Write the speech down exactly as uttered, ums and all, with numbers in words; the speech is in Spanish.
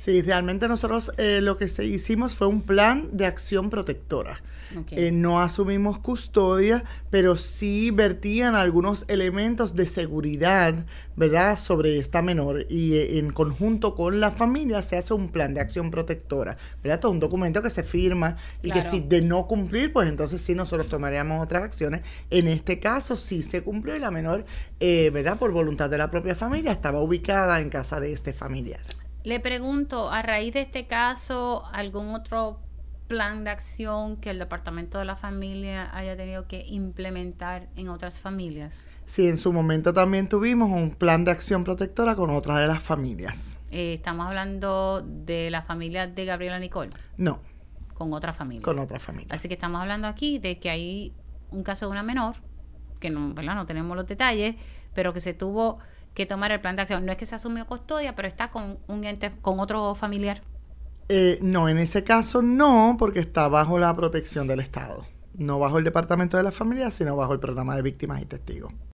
Sí, realmente nosotros eh, lo que se hicimos fue un plan de acción protectora. Okay. Eh, no asumimos custodia, pero sí vertían algunos elementos de seguridad, ¿verdad?, sobre esta menor. Y eh, en conjunto con la familia se hace un plan de acción protectora, ¿verdad? Todo un documento que se firma y Claro. que si de no cumplir, pues entonces sí nosotros tomaríamos otras acciones. En este caso sí se cumplió y la menor, eh, ¿verdad?, por voluntad de la propia familia, estaba ubicada en casa de este familiar. Le pregunto, a raíz de este caso, ¿algún otro plan de acción que el Departamento de la Familia haya tenido que implementar en otras familias? Sí, en su momento también tuvimos un plan de acción protectora con otra de las familias. Eh, ¿Estamos hablando de la familia de Gabriela Nicole? No. Con otra familia. Con otra familia. Así que estamos hablando aquí de que hay un caso de una menor, que no, ¿verdad?, no tenemos los detalles, pero que se tuvo que tomar el plan de acción. No es que se asumió custodia, pero está con un ente, con otro familiar. Eh, no, en ese caso no, porque está bajo la protección del Estado. No bajo el Departamento de la Familia, sino bajo el Programa de Víctimas y Testigos.